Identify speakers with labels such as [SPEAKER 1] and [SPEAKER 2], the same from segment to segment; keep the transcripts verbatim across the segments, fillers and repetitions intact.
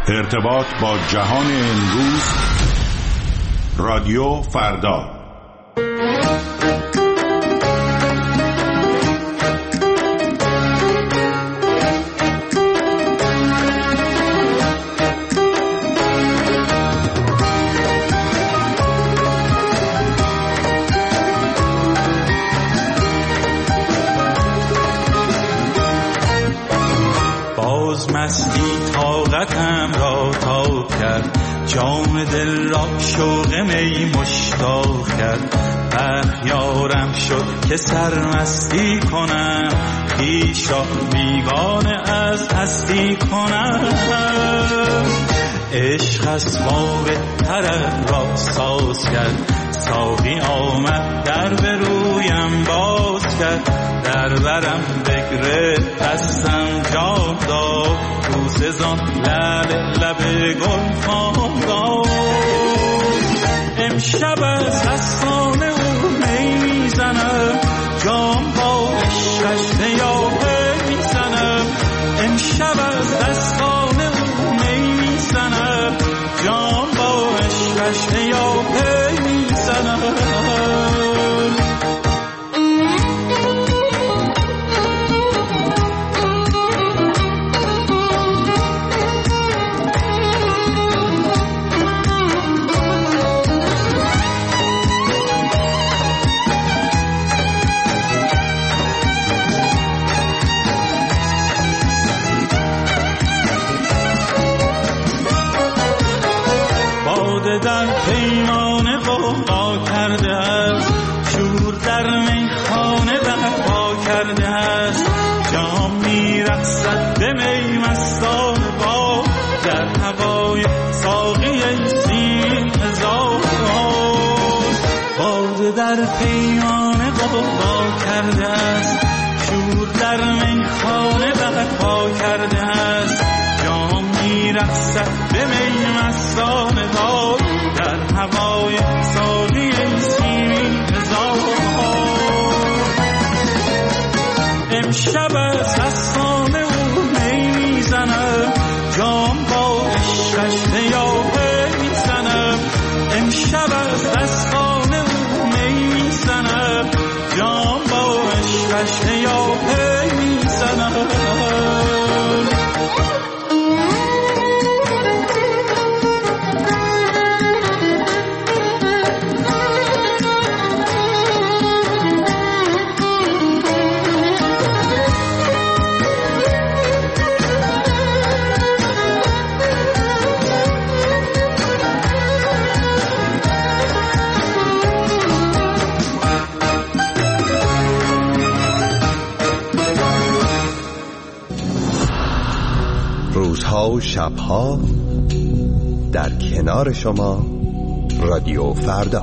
[SPEAKER 1] ارتباط با جهان امروز. رادیو فردا.
[SPEAKER 2] باز مستی طاقتم را تاب کرد، جام دل را شوق می مشتاق کرد. اخیارم شد که سرمستی کنم، خویش را بیگانه از هستی کنم. عشق اسباب طرب را ساز کرد، ساقی آمد در به رویم باز کرد. در برم بگرفت دستم جام داد، بوسه زان لب لب گل خام داد. امشب از دستان او می زنم، جام با عشقش نیابه می زنم. امشب از دستان او می زنم، جام با عشقش نیابه می زنم. در پیمان قوقا کرده است، شور در میخانه برپا کرده است. جام میرقصد به می مستان با، در هوای ساقی سیم هزار. باده در پیمان قوقا کرده است، شور در میخانه برپا کرده است. جام میرقصد به می مستان با، در هوای ساقی سیمین هزار. امشب از دستان او می میزنم، جام با عشقش نیابه میزنم. امشب از دستان او می میزنم، جام با عشقش نیابه میزنم.
[SPEAKER 3] روزها و شبها در کنار شما، رادیو فردا.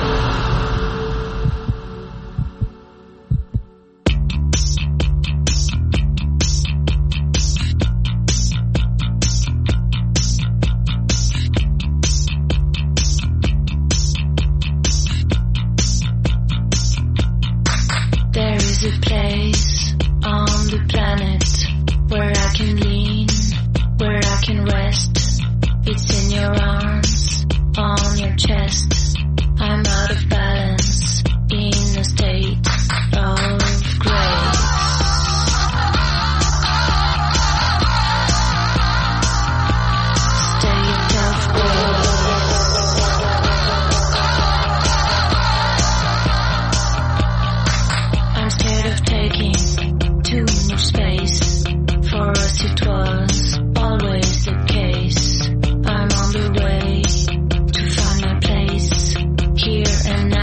[SPEAKER 4] There is a place on the planet where I can lean, where I can rest. It's in your arms, on your chest. I'm out of balance, in a state of grace. State of grace. I'm scared of taking too much space. For us it was always the case. I'm on the way to find my place here and now.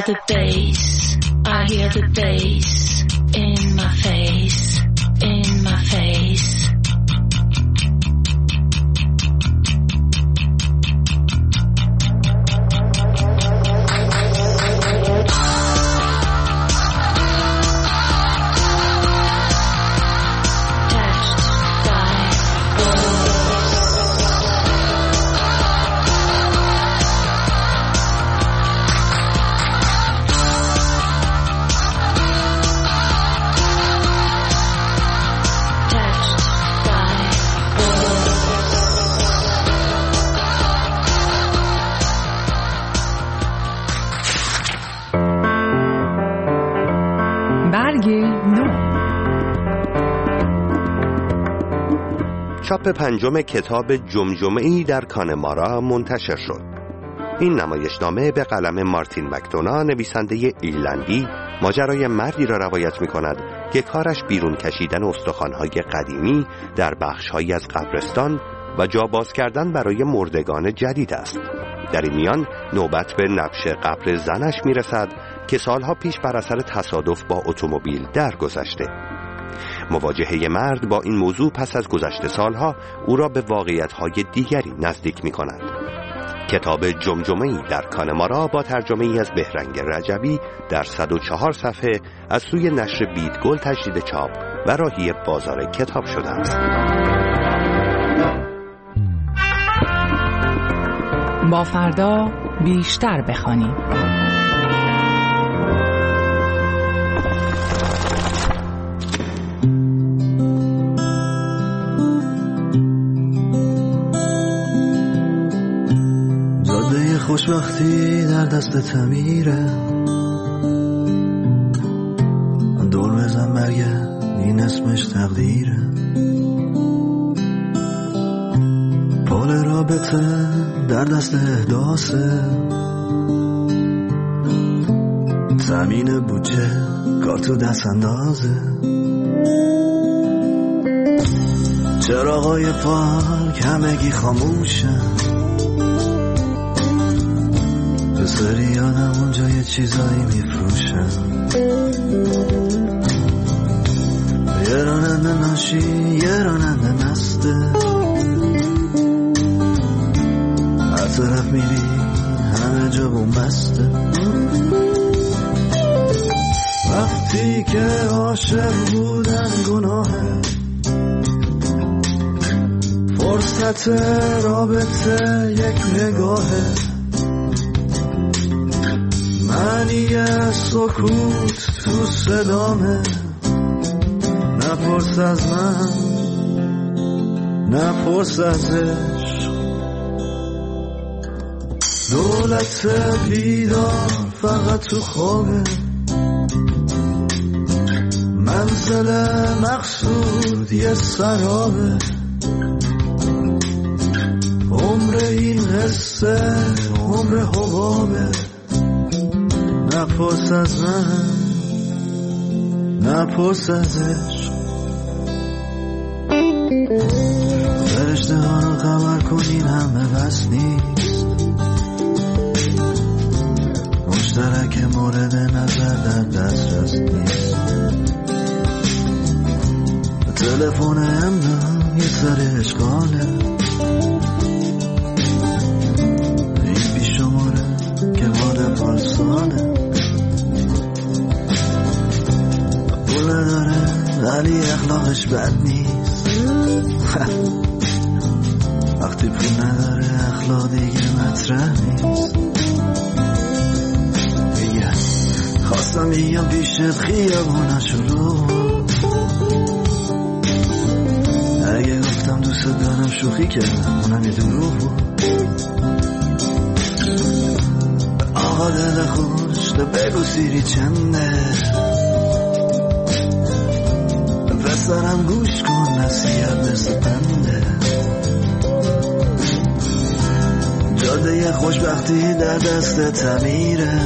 [SPEAKER 4] the bass, I hear the bass in my face, in my face.
[SPEAKER 3] چاپ پنجم کتاب جمجمه‌ای در کانمارا منتشر شد. این نمایشنامه به قلم مارتین مکدونا، نویسنده ایرلندی، ماجرای مردی را روایت می‌کند که کارش بیرون کشیدن استخوان‌های قدیمی در بخش‌هایی از قبرستان و جا باز کردن برای مردگان جدید است. در این میان نوبت به نبش قبر زنش می‌رسد که سالها پیش بر اثر تصادف با اتومبیل درگذشته. مواجهه مرد با این موضوع پس از گذشت سالها او را به واقعیت‌های دیگری نزدیک می‌کند. کتاب جمجمه‌ای در کانمارا با ترجمه‌ای از بهرنگ رجبی در صد و چهار صفحه از سوی نشر بیدگل تجدید چاپ و راهی بازار کتاب شده است.
[SPEAKER 5] با فردا بیشتر بخوانیم.
[SPEAKER 6] خوشبختی در دست تمیره، دور بزن مرگه این اسمش تقدیره. پال رابطه در دست احداثه، زمین بودجه کار تو دست اندازه. چراغای پارک همگی خاموشن، سری آدم اونجا یه چیزایی میفروشن. یه راننده ناشی، یه راننده مسته، هر طرف میری همه جا بومبسته. وقتی که عاشق بودن گناهه، فرصت رابطه یک نگاهه. معنی سکوت تو صدامه، نپرس از من نپرس ازش. دولت بیدار فقط تو خوابه، منزل مقصود یه سرابه. عمر این قصه عمر حبابه، نپرس از من نپرس ازش. فرشته ها رو خبر کنین همه بس نیست، مشترک مورد نظر در دسترس نیست. تلفن امنا یه سر اشغاله، این بی شماره که مال پارساله. پول نداره ولی اخلاقش بد نیست، وقتی پول نداره اخلاق دیگه مطرح نیست. میگه خواستم بیام پیشت خیابوناشو رو، اگه گفتم دوست دارم شوخی کردم اونم یه دروغ بود. آقا دل خوش تو بگو سیری چنده، پسرم گوش کن نصیحت مثل پنده. جاده خوشبختی در دست تمیره،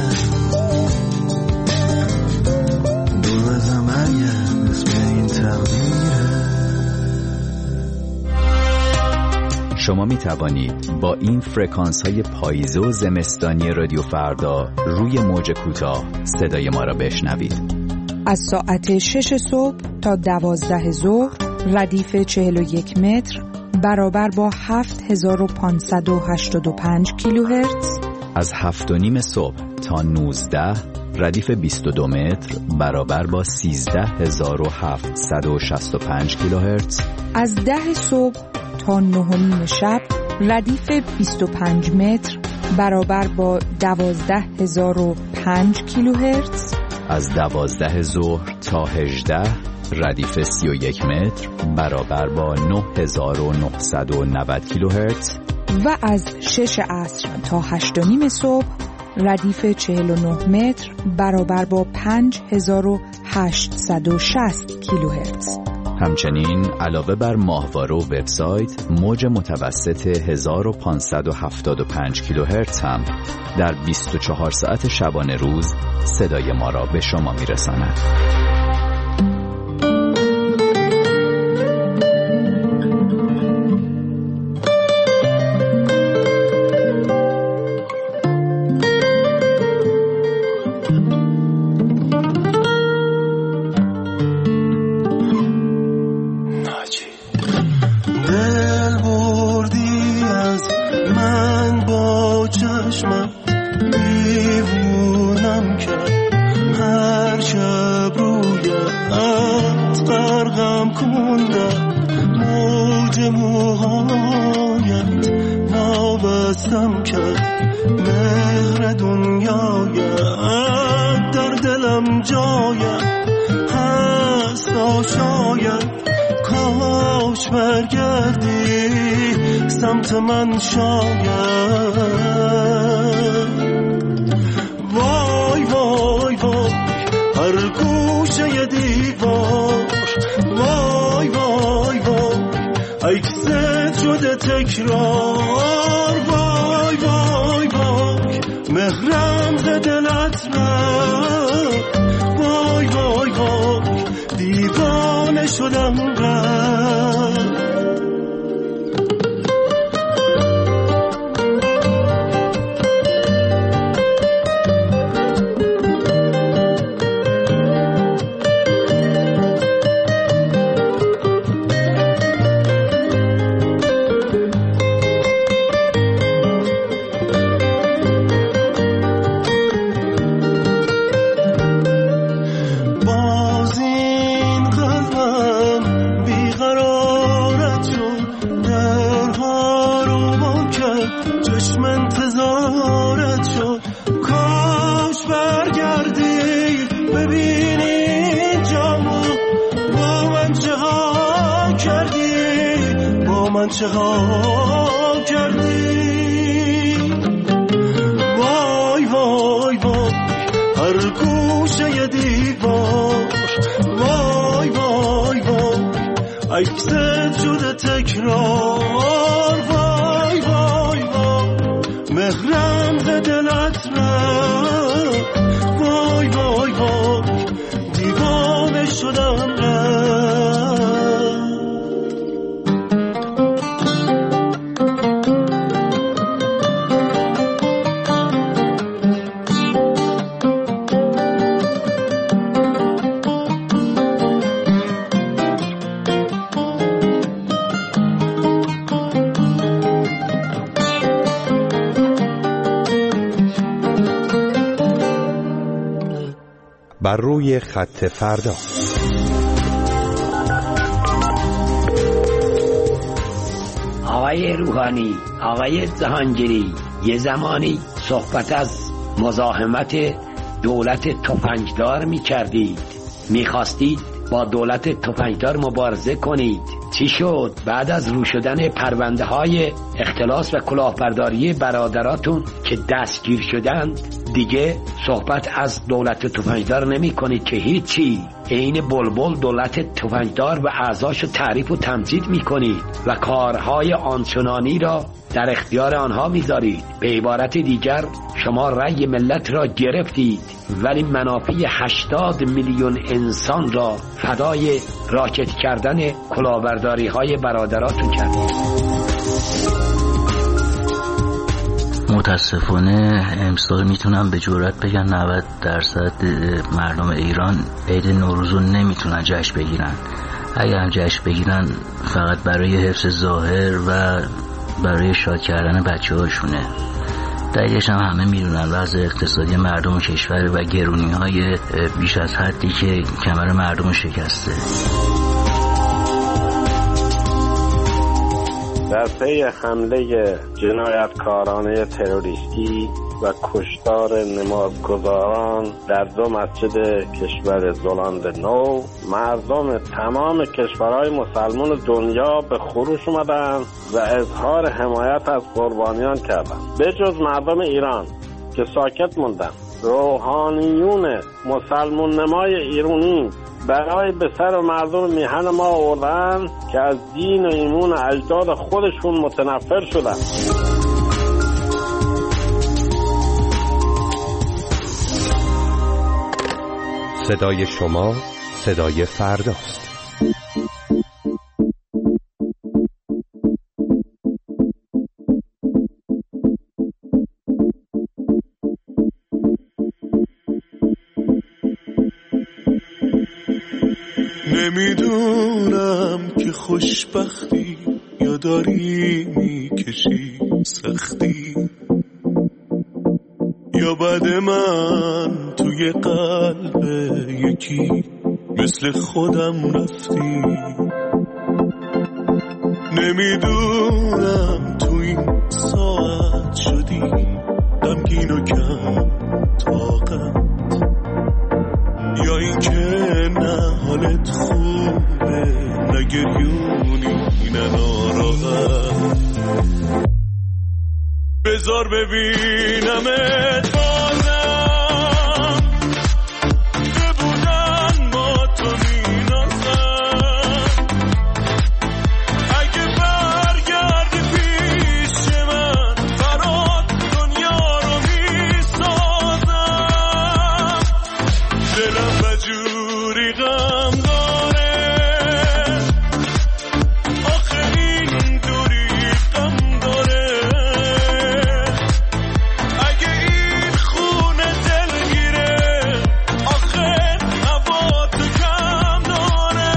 [SPEAKER 6] دور بزن مرگه اسم این تقدیره.
[SPEAKER 7] شما می توانید با این فرکانس های پاییزه و زمستانی رادیو فردا روی موج کوتاه صدای ما را بشنوید.
[SPEAKER 8] از ساعت شش صبح تا دوازده ظهر ردیف چهل و یک متر برابر با هفت هزار و پانصد و هشتاد و پنج کیلوهرتز.
[SPEAKER 7] از هفت و نیم صبح تا نوزده ردیف بیست و دو متر برابر با سیزده هزار و هفتصد و شصت و پنج کیلوهرتز.
[SPEAKER 8] از ده صبح تا نه و نیم شب ردیف بیست و پنج متر برابر با دوازده هزار و پنج کیلوهرتز.
[SPEAKER 7] از دوازده ظهر تا هجده ردیف سی و یک متر برابر با نه هزار و نهصد و نود کیلوهرتز.
[SPEAKER 8] و از شش عصر تا هشت و نیم صبح ردیف چهل و نه متر برابر با پنج هزار و هشتصد و شصت کیلوهرتز.
[SPEAKER 7] همچنین علاوه بر ماهواره و وبسایت، موج متوسط هزار و پانصد و هفتاد و پنج کیلوهرتز هم در بیست و چهار ساعت شبانه روز صدای ما را به شما میرساند.
[SPEAKER 9] سمت من شاید وای وای وای هر گوشه دیوار وای وای وای عکست شده تکرار وای وای وای مهرم ز دلت رفت وای وای وای دیوانه شدم رفت. چه ها کردی وای وای وای هر گوشه دیوار وای وای وای عکست شده تکرار وای وای وای مهرم ز دلت رفت وای وای وای دیوانه شدم رفت.
[SPEAKER 3] بر روی خط فردا.
[SPEAKER 10] آقای روحانی، آقای جهانگیری، یه زمانی صحبت از مزاحمت دولت تفنگدار می کردید، می خواستید با دولت تفنگدار مبارزه کنید. چی شد؟ بعد از رو شدن پرونده های اختلاس و کلاهبرداری برادراتون که دستگیر شدند دیگه صحبت از دولت تفنگدار نمی کنید که هیچی. عین بلبل دولت تفنگدار و اعضاشو تعریف و تمجید می کنید و کارهای آنچنانی را در اختیار آنها می‌ذارید. به عبارت دیگر شما رأی ملت را گرفتید ولی منافع هشتاد میلیون انسان را فدای راکت کردن کلاهبرداری‌های برادراتون کردید.
[SPEAKER 11] متاسفانه امسال میتونم به جرئت بگم نود درصد مردم ایران عید نوروز رو نمیتونن جشن بگیرن. اگر هم جشن بگیرن فقط برای حفظ ظاهر و برای شاد کردن بچه هاشونه. دلیلش هم همه میدونن وضع اقتصادی مردم کشور و گرونی های بیش از حدی که کمر مردم رو شکسته.
[SPEAKER 12] در پی حمله جنایتکارانه تروریستی و کشتار نمازگزاران در دو مسجد کشور زلاند نو، مردم تمام کشورهای مسلمان دنیا به خروش اومدن و اظهار حمایت از قربانیان کردند. به جز مردم ایران که ساکت موندن، روحانیون مسلمان نمای ایرانی برای به سر مردم میهن ما آوردن که از دین و ایمان اجداد خودشون متنفر شدن.
[SPEAKER 3] صدای شما صدای فرداست.
[SPEAKER 9] نمیدونم که خوشبختی یا داری میکشی سختی، یا بعد من توی قلب یکی مثل خودم رفتی. نمیدونم تو این ساعت شدی غمگین و کم طاقت، یا این که نه حالت خوبه نه گریونی نه ناراحت. بذار ببینمت بازم که بودن با تو مینازم. اگه برگردی پیش من برات دنیا رو میسازم. دلم بجوری غم داره آخه این دوری غم داره. اگه این خونه دلگیره آخه هوا تو کم داره.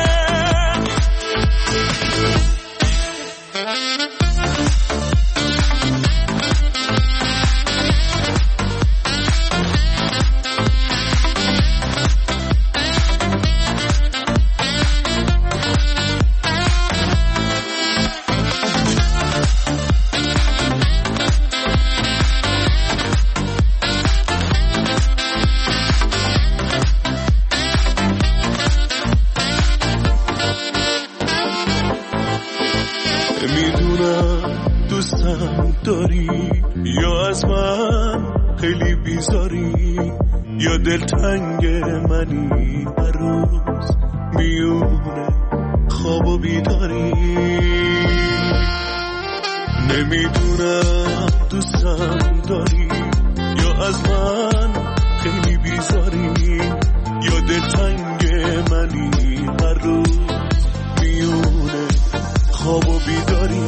[SPEAKER 9] میدونم دوستم داری یا از من خیلی بیزاری، یا دلتنگ منی هر روز میونه خواب و بیداری. نمیدونم دوستم داری یا از من خیلی بیزاری، یا دلتنگ منی هر روز میونه خواب و بیداری.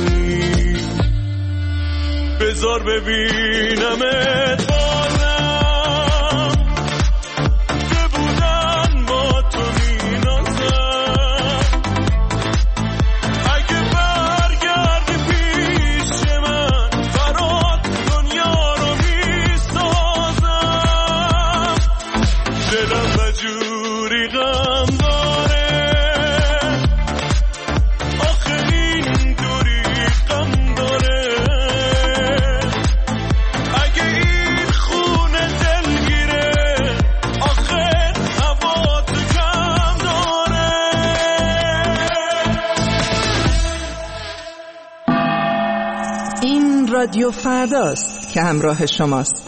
[SPEAKER 9] بذار ببینمت بازم که بودن با تو مینازم. اگه برگردی پیش من برات دنیا رو میسازم. دلم بجوری غم داره آخه این دوری غم داره. اگه این خونه دلگیره آخه هوا تو کم داره.
[SPEAKER 8] این رادیو فرداست که همراه شماست.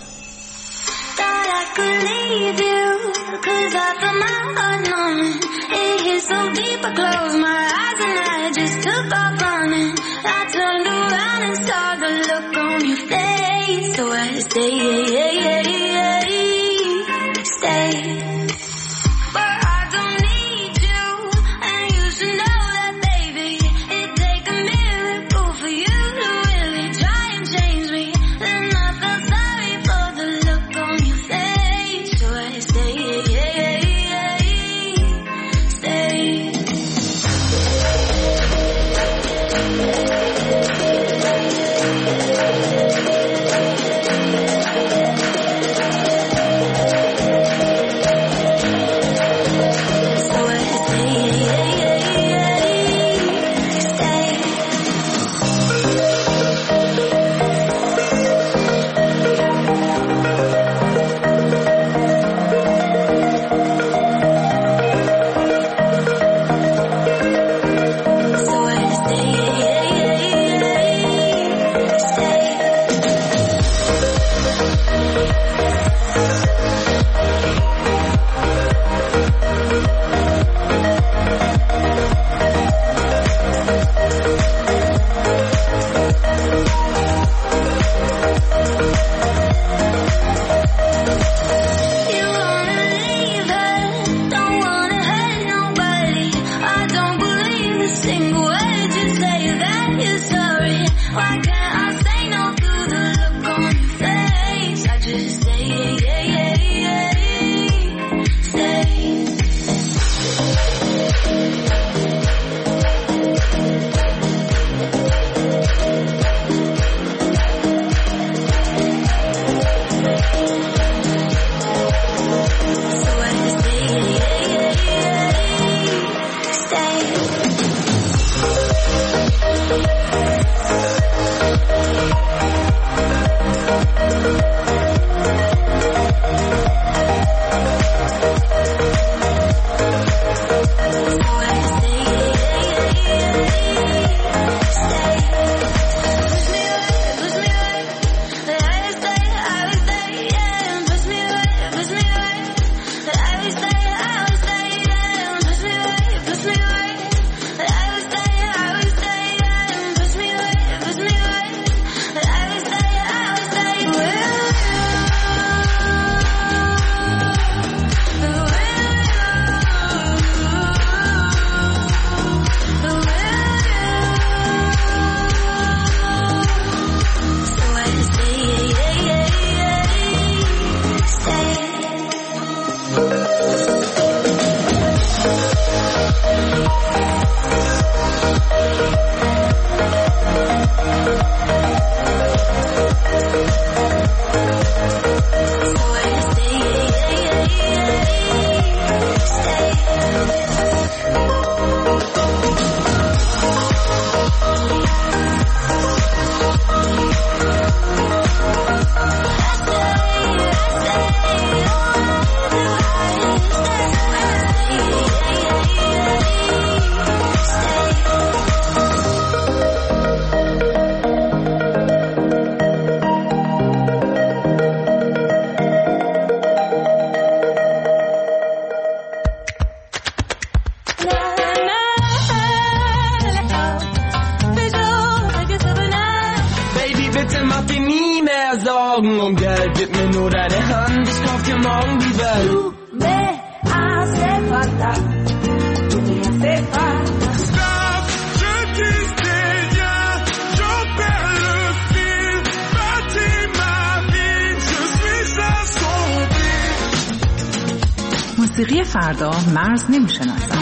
[SPEAKER 5] موسیقی فردا مرز نمی‌شناسد.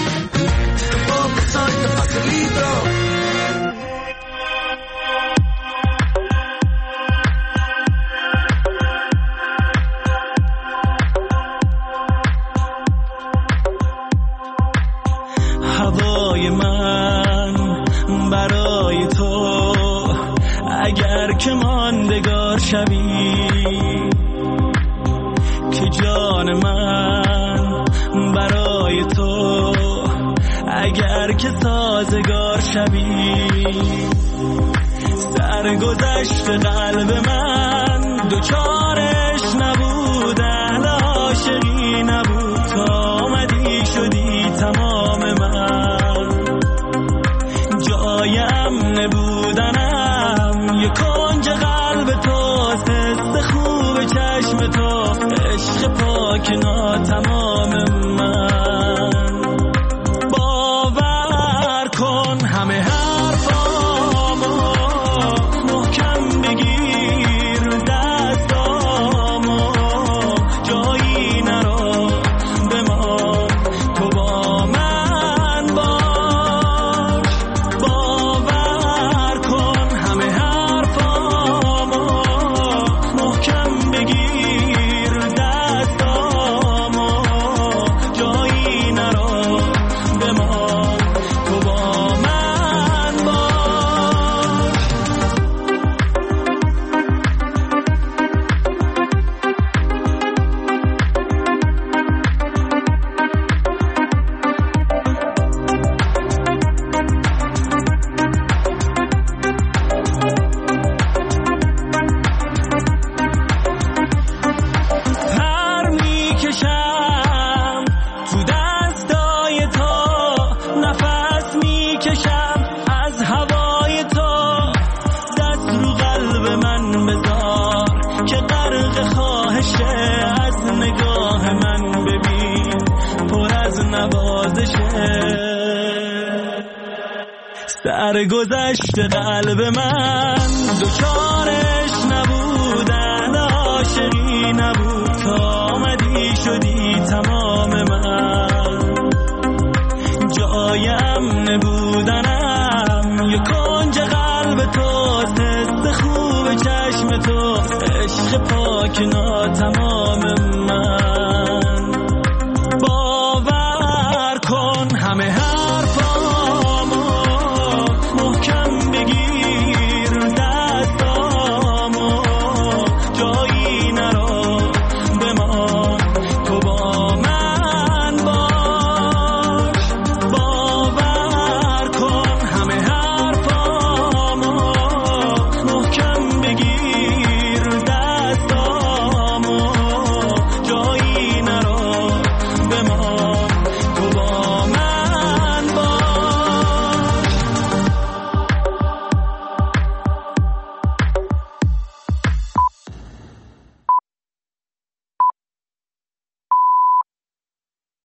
[SPEAKER 2] هوای من برای تو اگر که ماندگار شوی، که جان من برای تو اگر که سازگار شوی، سرگذشت قلب من دوچارش نبود، اهل عاشقی نبود، تا آمدی شدی تمام من، جای امن بودنم یک کنج قلب توست، حس خوب چشم تو، عشق پاک ناتمام من. باور کن همه حرفامو محکم بگیر، دستامو جایی نرو بمان، تو با من باش. باور کن همه حرفامو محکم بگیر، دستامو جایی نرو بمان، تو با من باش. پر میکشم تو دستای تو، نفس میکشم از هوای تو، دست رو قلب من بذار که غرق خواهشه، از نگاه من ببین پر از نوازشه، سرگذشت قلب من دوچارش نبود، اهل عاشقی نبود، تا آمدی شدی تمام من، جای امن بودنم یک کنج قلب توست، حس خوب چشم تو، عشق پاک ناتمام من.